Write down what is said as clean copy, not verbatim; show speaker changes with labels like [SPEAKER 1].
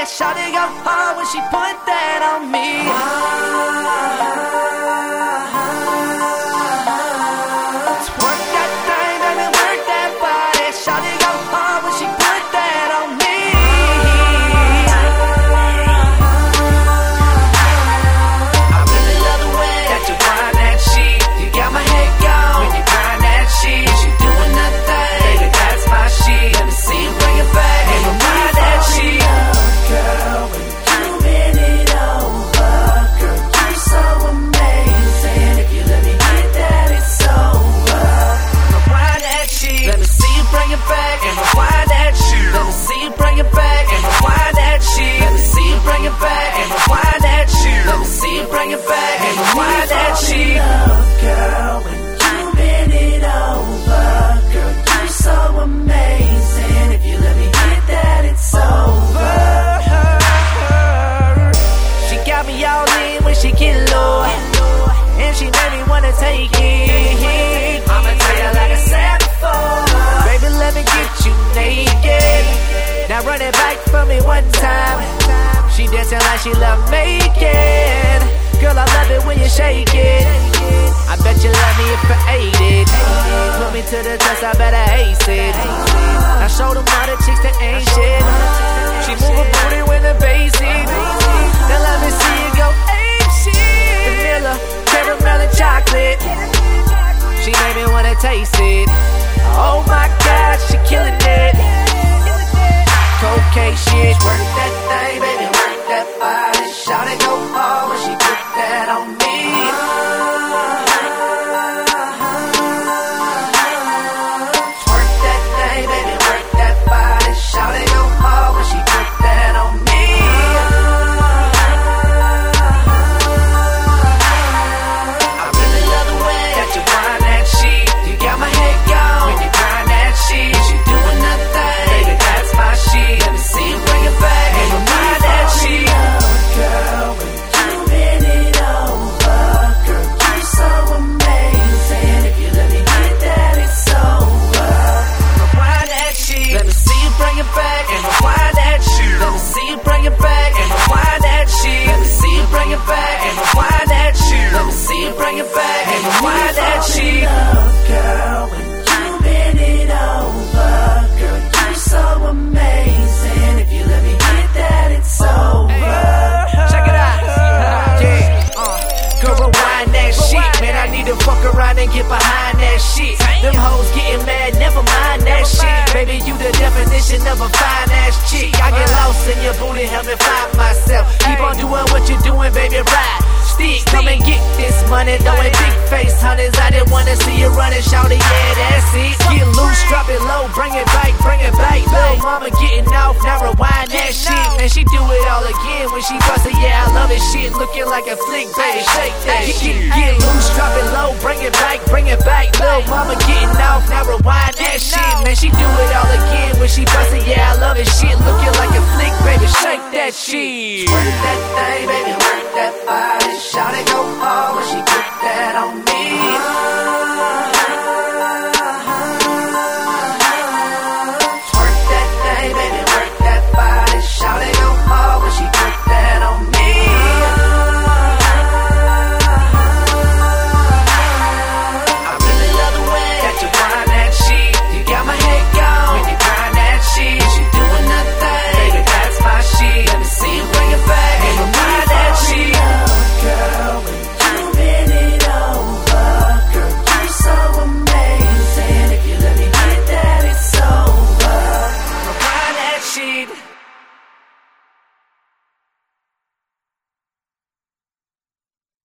[SPEAKER 1] Shawty go hard when she put that on me. Twerk that thing, baby, work that body. Shawty go hard when she put that on me. I really love the way that you grind that shit. You got my head gone when you grind that shit. You doing that thing, baby, that's my shit. Let me see you bring it back and remind that shit. Girl, when you bend it over, girl, you're so amazing. If you let me hit that, it's over. Rewind that shit. Let me see you bring it back and rewind that shit. Let me see you bring it back and rewind that shit. Let me see you bring it back and rewind that shit. Let me see you bring it back and rewind that shit. Girl, when you bend it over, girl, you're so amazing. If you let me hit that, it's over. She got me all in when she get low, and she made me wanna take it. I'ma tell you like I said before, baby, let me get you naked. Now run it back for me one time. She dancing like she love making. Girl, I love it when you shake it. I bet you love me if I ate it. Put me to the test, I better ace it. I show them all the chicks that ain't shit. She move her booty when the bass hit. Now let me see you go ape shit. Vanilla, caramel and chocolate. She made me wanna taste it. Oh my God, she killing it. Cocaine shit. Work that thing, baby, work that body. Shout it, go hard when she put that on me. Work that thing, baby, work that body. Shout it, go hard when she put that on me. I really love the way that you grind that shit. You got my head gone when you grind that shit. You doing that thing, baby, that's my shit. Let me see you bring it back and remind that shit. Girl, when you bend it over, girl, you're so amazing. If you let me hit that, it's over. Rewind that shit. Let me see you bring it back and rewind that shit. Let me see you bring it back and rewind that shit. Let me see you bring it back and rewind that shit. Let me see you bring it back and rewind that shit. Girl, when you bend it over, girl, you're so amazing. If you let me hit that, it's over. Check it out. Go rewind that shit. Man, I need to fuck around and get behind that shit. Them hoes getting mad, never mind that shit. Baby, you the definition of a fine ass chick. I get lost in your booty, help me find myself. Keep on doing what you're doing, baby, ride. Stick, come and get this money. Throwing big face hunters, I didn't wanna see you running, shawty, yeah, that's it. Get loose, drop it low, bring it back, bring it back. Lil' mama getting off, now rewind that shit. Man, she do it all again when she bust it, yeah, I love it. Shit looking like a flick, baby, shake that shit. Get loose, drop it low, bring it back, bring it back. Lil' mama getting off, now rewind that shit. Man, she do it all again when she bust it, yeah, I love it. Shit looking like a flick, baby, shake that shit. Work that thing, baby.